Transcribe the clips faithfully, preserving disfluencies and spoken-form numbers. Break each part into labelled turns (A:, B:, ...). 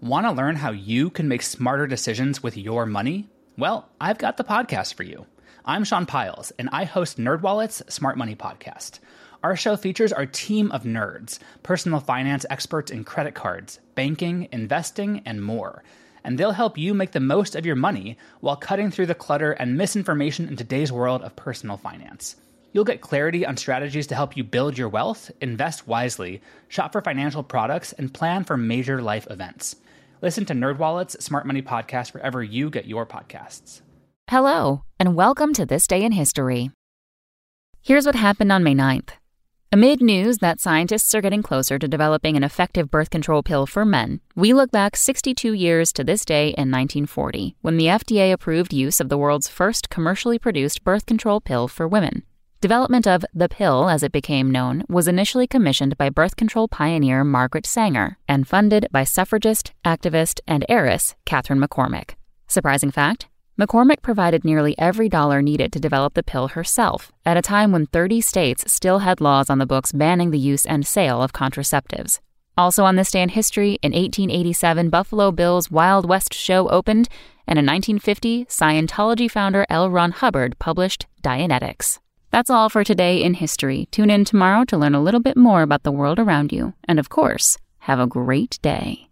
A: Want to learn how you can make smarter decisions with your money? Well, I've got the podcast for you. I'm Sean Pyles, and I host NerdWallet's Smart Money Podcast. Our show features our team of nerds, personal finance experts in credit cards, banking, investing, and more. And they'll help you make the most of your money while cutting through the clutter and misinformation in today's world of personal finance. You'll get clarity on strategies to help you build your wealth, invest wisely, shop for financial products, and plan for major life events. Listen to NerdWallet's Smart Money Podcast wherever you get your podcasts.
B: Hello, and welcome to This Day in History. Here's what happened on May ninth. Amid news that scientists are getting closer to developing an effective birth control pill for men, we look back sixty-two years to this day in nineteen forty, when the F D A approved use of the world's first commercially produced birth control pill for women. Development of the pill, as it became known, was initially commissioned by birth control pioneer Margaret Sanger and funded by suffragist, activist, and heiress Catherine McCormick. Surprising fact? McCormick provided nearly every dollar needed to develop the pill herself, at a time when thirty states still had laws on the books banning the use and sale of contraceptives. Also on this day in history, in eighteen eighty-seven, Buffalo Bill's Wild West show opened, and in nineteen fifty, Scientology founder L. Ron Hubbard published Dianetics. That's all for today in history. Tune in tomorrow to learn a little bit more about the world around you. And of course, have a great day.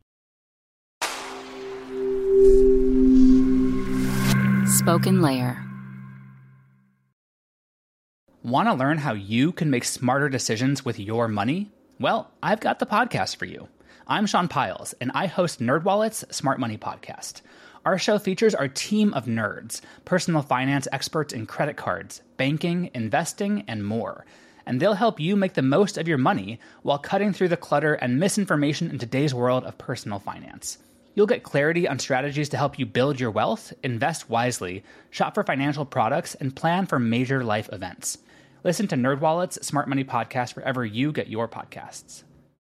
B: Spoken Layer.
A: Want to learn how you can make smarter decisions with your money? Well, I've got the podcast for you. I'm Sean Pyles, and I host NerdWallet's Smart Money Podcast. Our show features our team of nerds, personal finance experts in credit cards, banking, investing, and more. And they'll help you make the most of your money while cutting through the clutter and misinformation in today's world of personal finance. You'll get clarity on strategies to help you build your wealth, invest wisely, shop for financial products, and plan for major life events. Listen to NerdWallet's Smart Money Podcast wherever you get your podcasts.